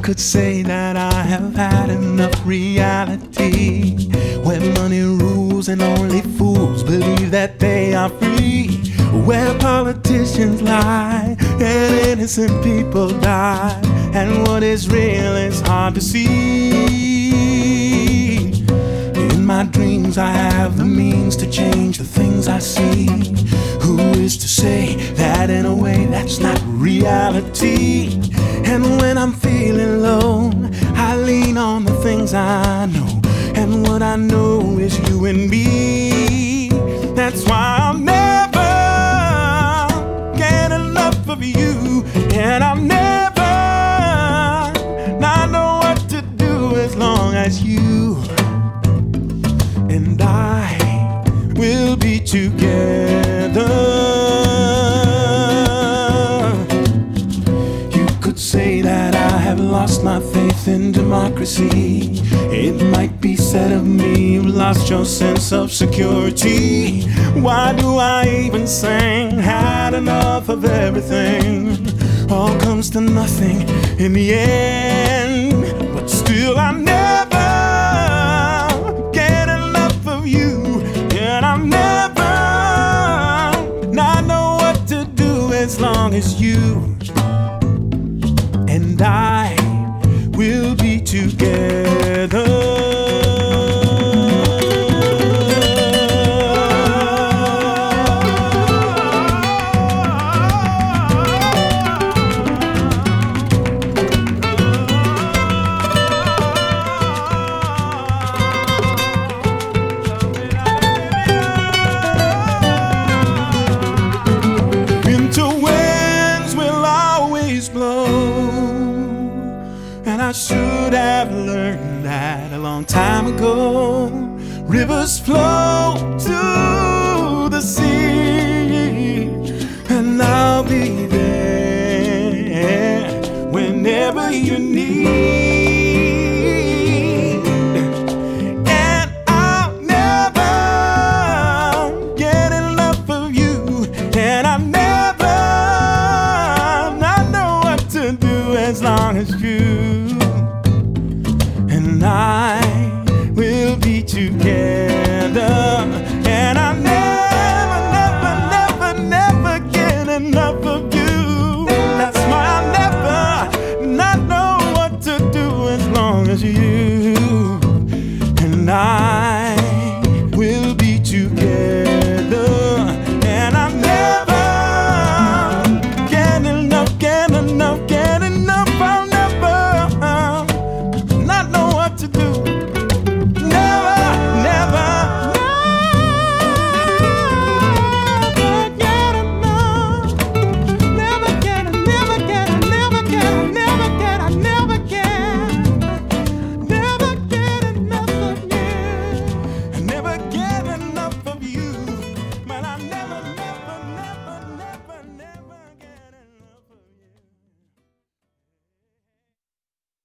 could say that I have had enough reality, where money rules and only fools believe that they are free, where politicians lie and innocent people die, and what is real is hard to see. In my dreams I have the means to change the things I see. Who is to say that in a way that's not reality? And when I'm feeling low, I lean on the things I know, and what I know is you and me. That's why I'll never get enough of you, and I'll never not know what to do as long as you and I will be together. You could say that I have lost my faith in democracy. It might be said of me, you lost your sense of security. Why do I even sing? Had enough of everything. All comes to nothing in the end. But still I never get enough of you, and I'll never not know what to do as long as you and I will be together. And I should have learned that a long time ago. Rivers flow to the sea, and I'll be there whenever you need. And I'll never get enough of you, and I'll never not know what to do as long as you and I